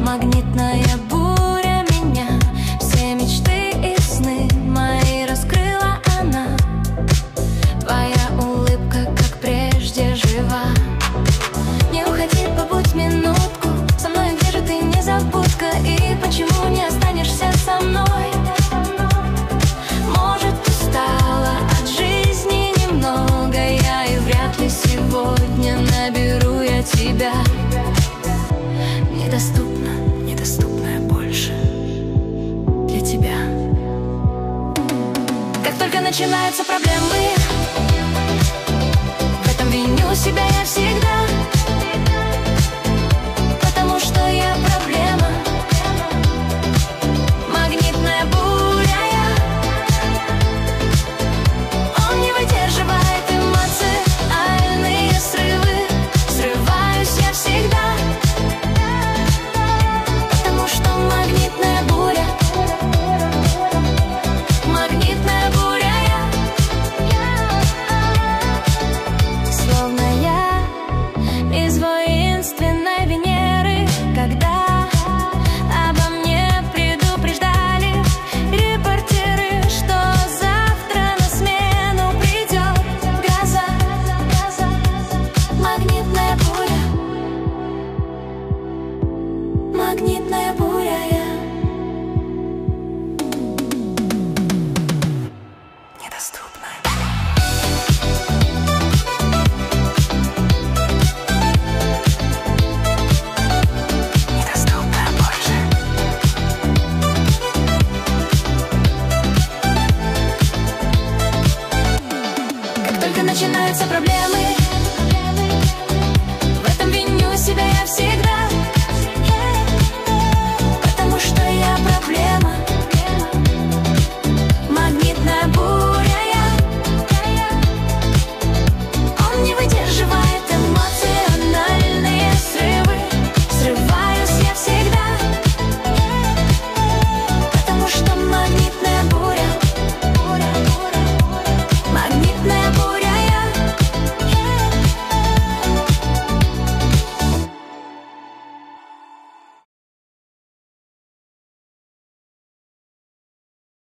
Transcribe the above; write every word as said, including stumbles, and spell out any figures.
Магнитная буря меня, все мечты и сны мои раскрыла она. Твоя улыбка, как прежде, жива. Не уходи, побудь минутку со мной, где же ты, незабудка? И почему не останешься со мной? Может, устала от жизни немного я, и вряд ли сегодня наберу я тебя. Недоступна, недоступная больше для тебя. Как только начинаются проблемы,